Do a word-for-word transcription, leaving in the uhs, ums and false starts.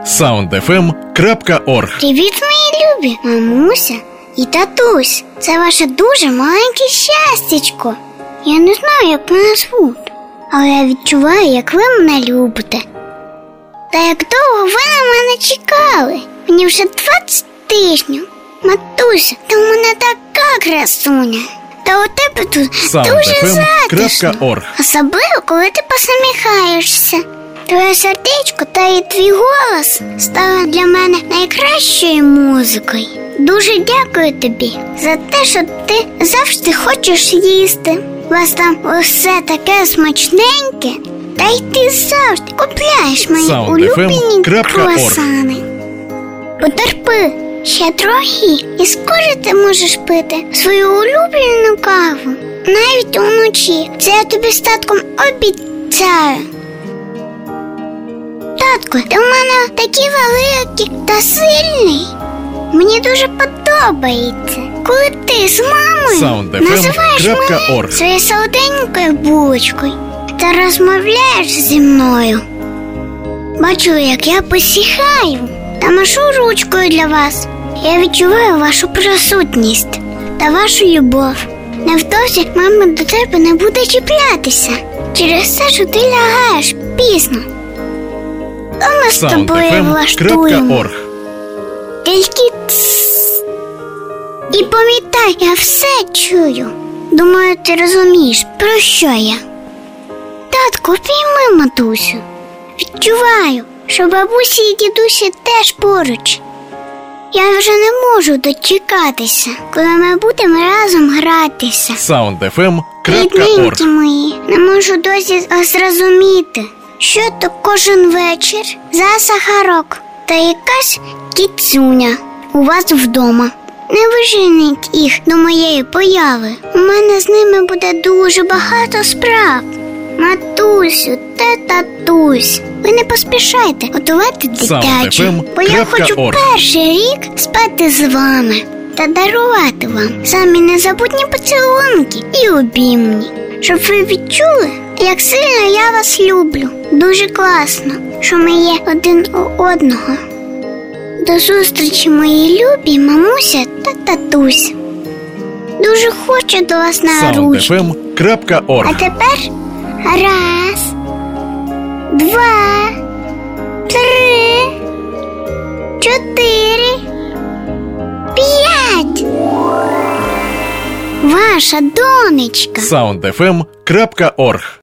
саунд еф ем крапка орг. Привіт, мої любі мамуся і татусь. Це ваше дуже маленьке щастячко. Я не знаю, як мене звуть, але я відчуваю, як ви мене любите. Та як довго ви на мене чекали? Мені вже двадцять тижнів. Матуся, ти у мене така красуня. Та у тебе тут дуже затишно. Особливо, коли ти посміхаєшся. Твоє сердечко та і твій голос стали для мене найкращою музикою. Дуже дякую тобі за те, що ти завжди хочеш їсти. У вас там усе таке смачненьке. Та й ти завжди купляєш мої улюблені круасани. Потерпи ще трохи, і скоро ти можеш пити свою улюблену каву. Навіть уночі. Це я тобі з татком обіцяю. Татко, ти в мене такий великий та сильний. Мені дуже подобається, коли ти з мамою називаєш мене своєю солоденькою булочкою та розмовляєш зі мною. Бачу, як я посіхаю та машу ручкою для вас. Я відчуваю вашу присутність та вашу любов. Невдовзі мама до тебе не буде чіплятися через те, що ти лягаєш пізно. То ми з тобою влаштуємо. Тільки тссс. І пам'ятай, я все чую. Думаю, ти розумієш, про що я. Татку, пійми матусю. Відчуваю, що бабусі і дідусі теж поруч. Я вже не можу дочекатися, коли ми будемо разом гратися. саунд еф ем крапка орг. Рідненькі мої, не можу досі зрозуміти, що то кожен вечір за сахарок та якась кіцюня у вас вдома. Не виженіть їх до моєї появи. У мене з ними буде дуже багато справ. Матусю та татусь, ви не поспішайте готувати дитячу, бо я хочу перший рік спати з вами та дарувати вам самі незабутні поцілунки і обіймні, щоб ви відчули, як сильно я вас люблю. Дуже класно, що ми є один у одного. До зустрічі, мої любі мамуся та татусь. Дуже хочу до вас на ручки. саунд еф ем крапка орг. А тепер раз, два, три, чотири, п'ять. Ваша донечка. саунд еф ем крапка орг.